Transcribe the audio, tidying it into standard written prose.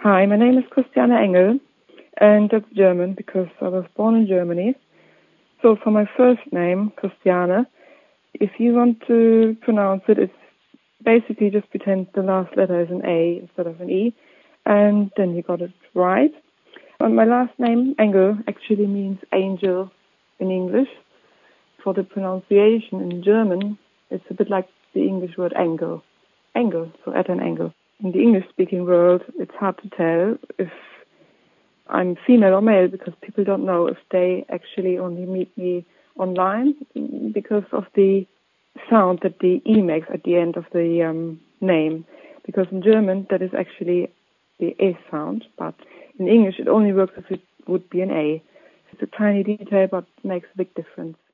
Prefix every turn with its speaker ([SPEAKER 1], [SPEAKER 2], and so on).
[SPEAKER 1] Hi, my name is Christiane Engel, and that's German because I was born in Germany. So for my first name, Christiane, if you want to pronounce it, it's basically just pretend the last letter is an A instead of an E, and then you got it right. And my last name, Engel, actually means angel in English. For the pronunciation in German, it's a bit like the English word angle. Angle, so at an angle. In the English-speaking world, it's hard to tell if I'm female or male because people don't know if they actually only meet me online because of the sound that the E makes at the end of the name. Because in German, that is actually the E sound, but in English, it only works if it would be an A. It's a tiny detail, but makes a big difference.